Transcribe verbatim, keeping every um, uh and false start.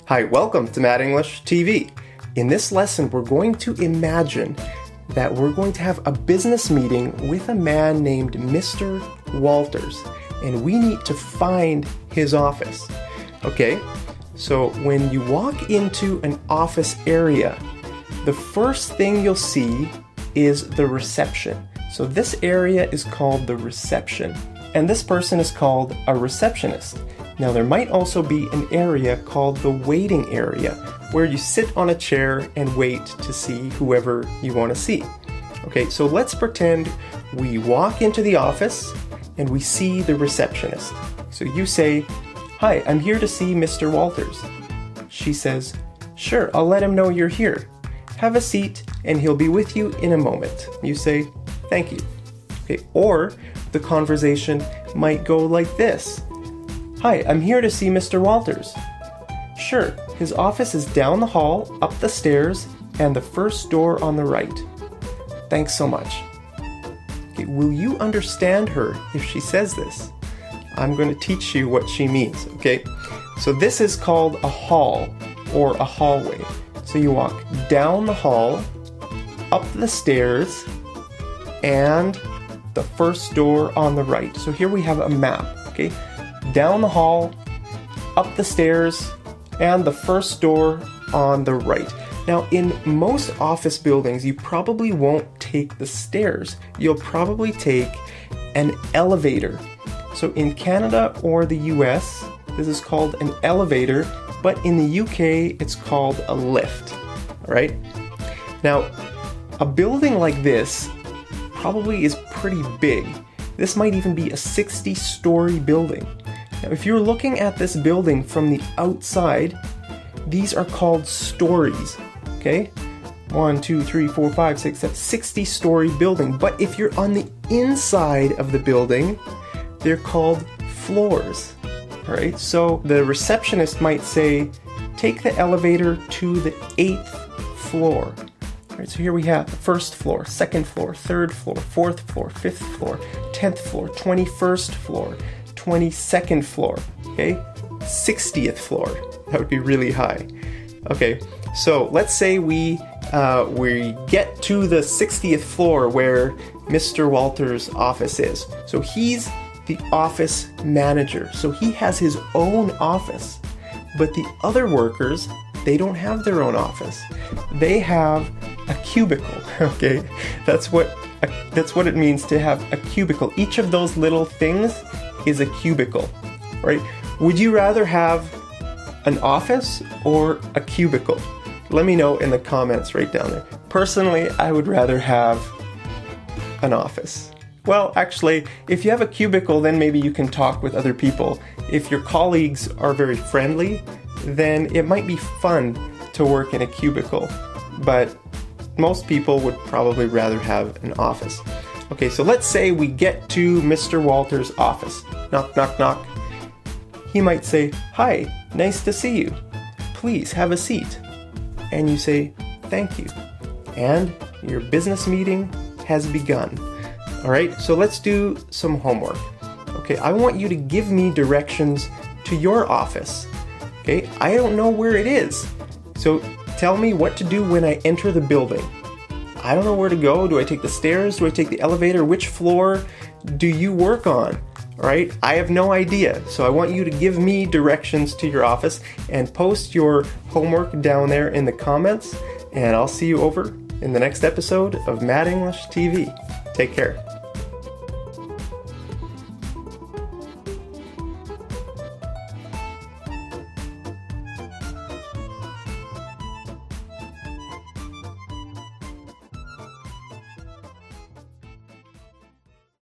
Hi, welcome to Mad English T V. In this lesson, we're going to imagine that we're going to have a business meeting with a man named Mister Walters, and we need to find his office. Okay, so when you walk into an office area, the first thing you'll see is the reception. So this area is called the reception, and this person is called a receptionist. Now there might also be an area called the waiting area, where you sit on a chair and wait to see whoever you want to see. Okay, so let's pretend we walk into the office and we see the receptionist. So you say, "Hi, I'm here to see Mister Walters." She says, "Sure, I'll let him know you're here. Have a seat and he'll be with you in a moment." You say, "Thank you." Okay, or the conversation might go like this. "Hi, I'm here to see Mister Walters." "Sure, his office is down the hall, up the stairs, and the first door on the right." "Thanks so much." Okay, will you understand her if she says this? I'm going to teach you what she means, okay? So this is called a hall or a hallway. So you walk down the hall, up the stairs, and the first door on the right. So here we have a map, okay? Down the hall, up the stairs, and the first door on the right. Now, in most office buildings, you probably won't take the stairs. You'll probably take an elevator. So in Canada or the U S, this is called an elevator, but in the U K, it's called a lift, all right? Now, a building like this probably is pretty big. This might even be a sixty-story building. Now, if you're looking at this building from the outside, these are called stories, okay? One, two, three, four, five, six, seven, sixty-story building. But if you're on the inside of the building, they're called floors, all right? So the receptionist might say, "Take the elevator to the eighth floor." All right, so here we have the first floor, second floor, third floor, fourth floor, fifth floor, tenth floor, twenty-first floor, twenty-second floor, okay? sixtieth floor. That would be really high. Okay, so let's say we uh, we get to the sixtieth floor where Mister Walters' office is. So he's the office manager. So he has his own office. But the other workers, they don't have their own office. They have a cubicle, okay? That's what a, that's what it means to have a cubicle. Each of those little things is a cubicle, right? Would you rather have an office or a cubicle? Let me know in the comments right down there. Personally, I would rather have an office. Well, actually, if you have a cubicle, then maybe you can talk with other people. If your colleagues are very friendly, then it might be fun to work in a cubicle. But most people would probably rather have an office. Okay, so let's say we get to Mister Walters' office. Knock, knock, knock. He might say, "Hi, nice to see you. Please have a seat." And you say, "Thank you." And your business meeting has begun. All right, so let's do some homework. Okay, I want you to give me directions to your office. Okay, I don't know where it is. So tell me what to do when I enter the building. I don't know where to go. Do I take the stairs? Do I take the elevator? Which floor do you work on? All right, I have no idea. So I want you to give me directions to your office and post your homework down there in the comments. And I'll see you over in the next episode of Mad English T V. Take care.